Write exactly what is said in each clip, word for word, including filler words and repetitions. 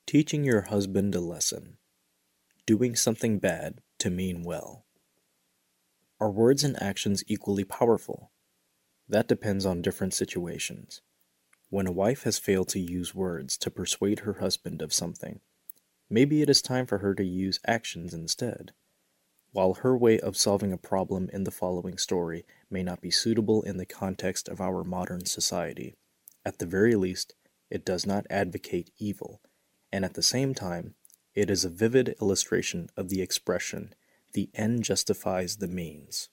Teaching your husband a lesson. Doing something bad to mean well. Are words and actions equally powerful? That depends on different situations. When a wife has failed to use words to persuade her husband of something, maybe it is time for her to use actions instead. While her way of solving a problem in the following story may not be suitable in the context of our modern society, at the very least, it does not advocate evil, and at the same time, it is a vivid illustration of the expression, the end justifies the means.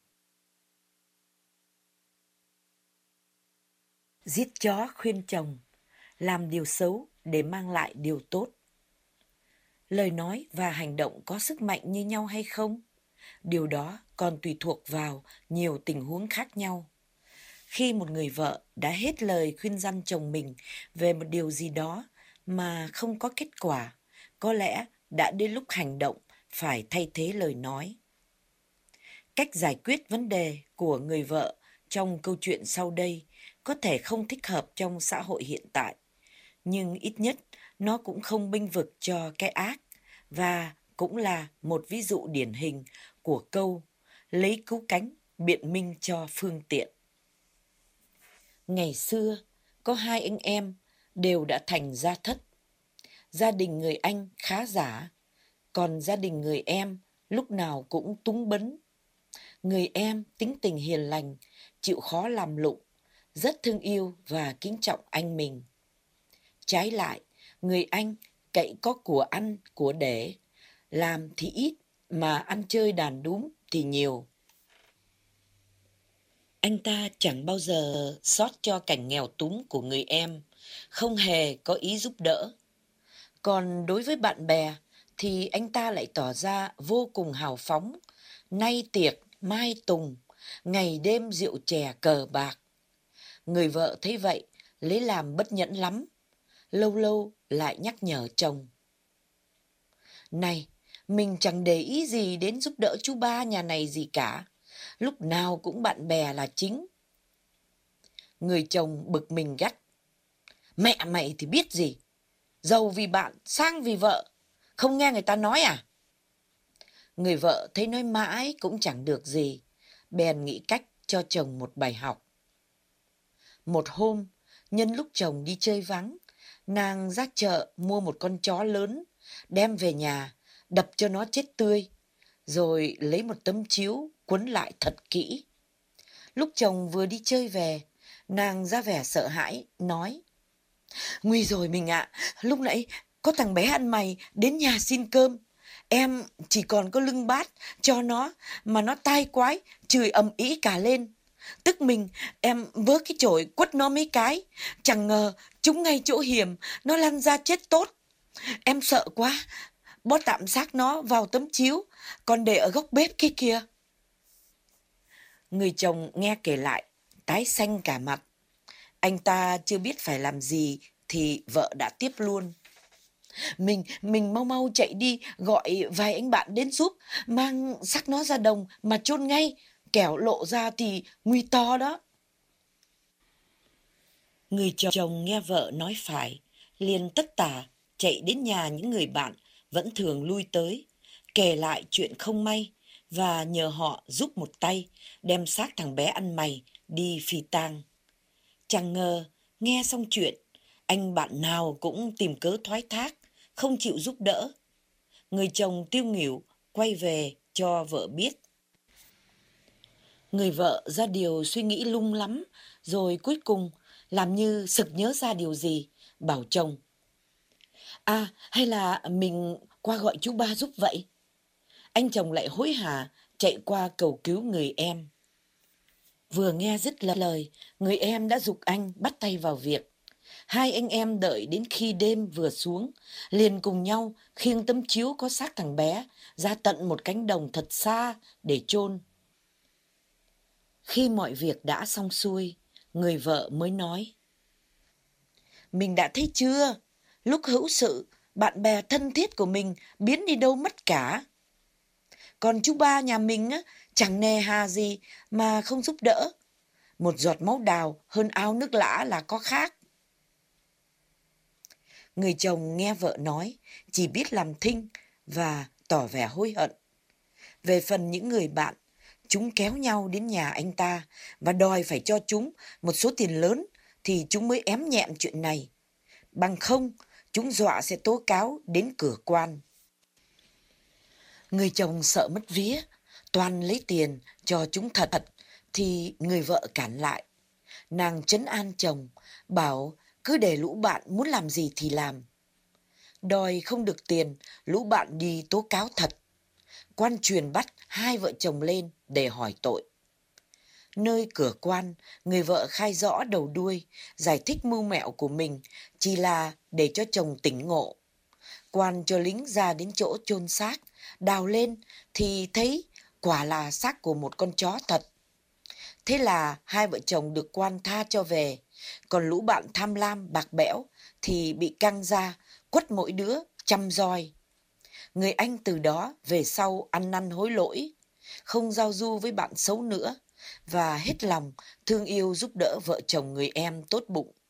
Giết chó khuyên chồng, làm điều xấu để mang lại điều tốt. Lời nói và hành động có sức mạnh như nhau hay không? Điều đó còn tùy thuộc vào nhiều tình huống khác nhau. Khi một người vợ đã hết lời khuyên răn chồng mình về một điều gì đó mà không có kết quả, có lẽ đã đến lúc hành động phải thay thế lời nói. Cách giải quyết vấn đề của người vợ trong câu chuyện sau đây có thể không thích hợp trong xã hội hiện tại, nhưng ít nhất nó cũng không bênh vực cho cái ác và cũng là một ví dụ điển hình của câu lấy cứu cánh biện minh cho phương tiện. Ngày xưa, có hai anh em đều đã thành gia thất. Gia đình người anh khá giả, còn gia đình người em lúc nào cũng túng bấn. Người em tính tình hiền lành, chịu khó làm lụng, rất thương yêu và kính trọng anh mình. Trái lại, người anh cậy có của ăn, của để, làm thì ít mà ăn chơi đàn đúm thì nhiều. Anh ta chẳng bao giờ xót cho cảnh nghèo túng của người em, không hề có ý giúp đỡ. Còn đối với bạn bè thì anh ta lại tỏ ra vô cùng hào phóng, nay tiệc, mai tùng, ngày đêm rượu chè cờ bạc. Người vợ thấy vậy, lấy làm bất nhẫn lắm, lâu lâu lại nhắc nhở chồng. Này, mình chẳng để ý gì đến giúp đỡ chú ba nhà này gì cả, lúc nào cũng bạn bè là chính. Người chồng bực mình gắt. Mẹ mày thì biết gì, giàu vì bạn, sang vì vợ, không nghe người ta nói à? Người vợ thấy nói mãi cũng chẳng được gì, bèn nghĩ cách cho chồng một bài học. Một hôm, nhân lúc chồng đi chơi vắng, nàng ra chợ mua một con chó lớn, đem về nhà, đập cho nó chết tươi, rồi lấy một tấm chiếu quấn lại thật kỹ. Lúc chồng vừa đi chơi về, nàng ra vẻ sợ hãi, nói: Nguy rồi mình ạ, lúc nãy có thằng bé ăn mày đến nhà xin cơm. Em chỉ còn có lưng bát cho nó mà nó tai quái, chửi ầm ĩ cả lên. Tức mình, em vớ cái chổi quất nó mấy cái, chẳng ngờ trúng ngay chỗ hiểm, nó lăn ra chết tốt. Em sợ quá, bó tạm xác nó vào tấm chiếu, còn để ở góc bếp kia kìa. Người chồng nghe kể lại, tái xanh cả mặt. Anh ta chưa biết phải làm gì thì vợ đã tiếp luôn. Mình, mình mau mau chạy đi gọi vài anh bạn đến giúp, mang xác nó ra đồng mà chôn ngay, kẻo lộ ra thì nguy to đó. Người chồng nghe vợ nói phải, liền tất tả chạy đến nhà những người bạn vẫn thường lui tới, kể lại chuyện không may và nhờ họ giúp một tay đem xác thằng bé ăn mày đi phi tang. Chẳng ngờ, nghe xong chuyện, anh bạn nào cũng tìm cớ thoái thác, không chịu giúp đỡ. Người chồng tiêu nghỉu quay về cho vợ biết. Người vợ ra điều suy nghĩ lung lắm, rồi cuối cùng làm như sực nhớ ra điều gì, bảo chồng: À, hay là mình qua gọi chú ba giúp vậy? Anh chồng lại hối hả chạy qua cầu cứu người em. Vừa nghe dứt lời, người em đã giục anh bắt tay vào việc. Hai anh em đợi đến khi đêm vừa xuống, liền cùng nhau khiêng tấm chiếu có xác thằng bé ra tận một cánh đồng thật xa để chôn. Khi mọi việc đã xong xuôi, người vợ mới nói: Mình đã thấy chưa? Lúc hữu sự, bạn bè thân thiết của mình biến đi đâu mất cả. Còn chú ba nhà mình á, chẳng nề hà gì mà không giúp đỡ. Một giọt máu đào hơn ao nước lã là có khác. Người chồng nghe vợ nói, chỉ biết làm thinh và tỏ vẻ hối hận. Về phần những người bạn, chúng kéo nhau đến nhà anh ta và đòi phải cho chúng một số tiền lớn thì chúng mới ém nhẹm chuyện này. Bằng không, chúng dọa sẽ tố cáo đến cửa quan. Người chồng sợ mất vía, toan lấy tiền cho chúng thật thật, thì người vợ cản lại. Nàng trấn an chồng, bảo cứ để lũ bạn muốn làm gì thì làm. Đòi không được tiền, lũ bạn đi tố cáo thật. Quan truyền bắt hai vợ chồng lên để hỏi tội. Nơi cửa quan, người vợ khai rõ đầu đuôi, giải thích mưu mẹo của mình chỉ là để cho chồng tỉnh ngộ. Quan cho lính ra đến chỗ chôn xác, đào lên thì thấy quả là xác của một con chó thật. Thế là hai vợ chồng được quan tha cho về, còn lũ bạn tham lam bạc bẽo thì bị căng ra, quất mỗi đứa trăm roi. Người anh từ đó về sau ăn năn hối lỗi, không giao du với bạn xấu nữa và hết lòng thương yêu giúp đỡ vợ chồng người em tốt bụng.